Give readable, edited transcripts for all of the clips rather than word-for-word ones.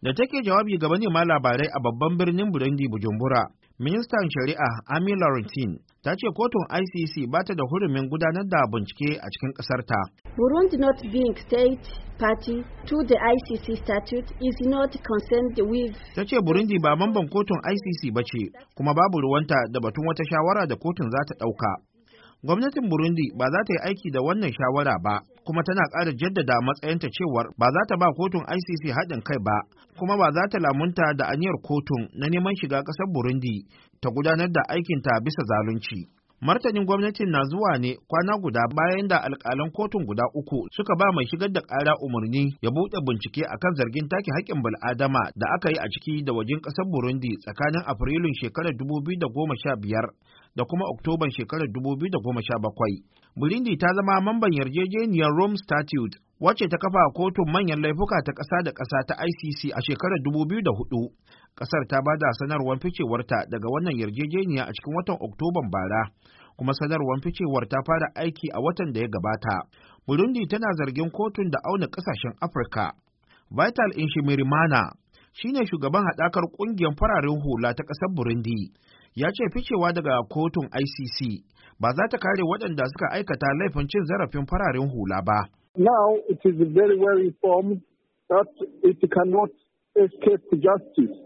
Da take jawabi ga manema labarai a babban birnin Burundi Bujumbura, ministan shari'a Amy Laurentine ta ce kotun ICC ba ta da hurumin gudanar da bincike a cikin ƙasarta. Burundi not being state party to the ICC statute is not concerned with. Ta ce Burundi ba mamban kotun ICC ba ce, kuma babu ruwanta da batun wata shawara da kotun za ta ɗauka. Gwamnatin Burundi ba za ta yi aiki da wannan shawara ba, kuma tana ƙara jaddada matsayinta cewar ba za ta ba kotun ICC haɗin kai ba, kuma ba za ta lamunta da aniyar kotun na neman shiga ƙasar Burundi ta gudanar da aikinta bisa zalunci. Martanin gwamnatin na zuwa ne kwana guda bayan da alƙalan kotun guda uku suka ba mai shigar da ƙara umarni ya buɗe bincike akan zargin take haƙƙin bil'adama da aka yi a ciki da wajen ƙasar Burundi tsakanin Afrilun shekarar 2015 da kuma Oktoban shekarar 2017. Burundi ta zama mamban yarjejeniyar Rome Statute wacce ta kafa kotun manyan laifuka ta ƙasa da ƙasa ta ICC a shekarar 2004. Ƙasar ta ba da sanarwar ficewarta daga wannan yarjejeniya a cikin watan Oktoban bara, kuma sanarwar ficewar ta fara aiki a watan da ya gabata. Burundi tana zargin kotun da auna ƙasashen Afirka. Vital Inshimirimana shine shugaban haɗakar ƙungiyar fararen hula ta ƙasar Burundi. Ya ce ficewa daga kotun ICC ba za ta kare waɗanda suka aikata laifin cin zarafin fararen hula ba. Now it is very well informed that it cannot escape justice.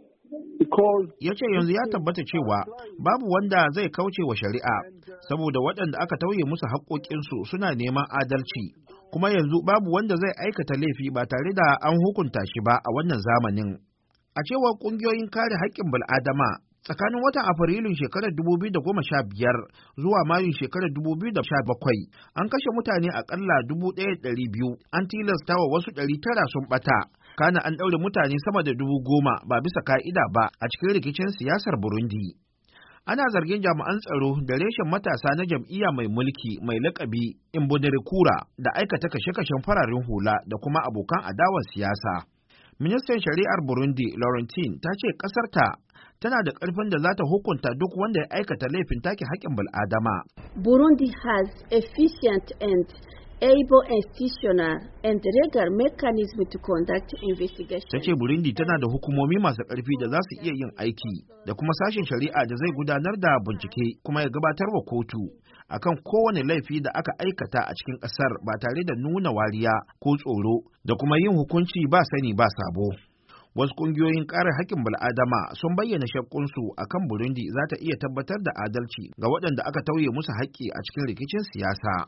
Ya ce yanzu ya tabbata cewa babu wanda zai kauce wa shari'a, saboda waɗanda aka tauye musu haƙoƙinsu suna neman adalci, kuma yanzu babu wanda zai aikata laifi ba tare da an hukunta shi ba a wannan zamanin. A cewar ƙungiyoyin kare haƙƙin bil'adama, tsakanin watan Afrilun shekarar 2015 zuwa Mayun shekarar 2017 an kashe mutane aƙalla 1,200, an tilasta wa wasu 900 sun ɓata. Kana an ɗaure mutane sama da 10,000 ba bisa ka'ida ba a cikin rikicin siyasar Burundi. Ana zargin jami'an tsaro da reshen matasa na jam'iyya mai mulki mai lakabi Imbonerakure da aikata kashe-kashen fararen hula da kuma abokan adawar siyasa. Ministan Shari'ar Burundi Laurentine ta ce ƙasarta tana da ƙarfin da za ta hukunta duk wanda ya aikata laifin take haƙƙin bil'adama. Burundi has efficient and able institutional and legal mechanism to conduct investigation. Ta ce Burundi tana da hukumomi masu ƙarfi da za su iya yin aiki da kuma sashen shari'a da zai gudanar da bincike kuma ya gabatar wa kotu akan kowane laifi da aka aikata a cikin ƙasar ba tare da nuna wariya ko tsoro da kuma yin hukunci ba sani ba sabo. Wasu ƙungiyoyin kare haƙƙin bil'adama sun bayyana shakkunsu akan Burundi za ta iya tabbatar da adalci ga waɗanda aka tauye musu haƙƙi a cikin rikicin siyasa.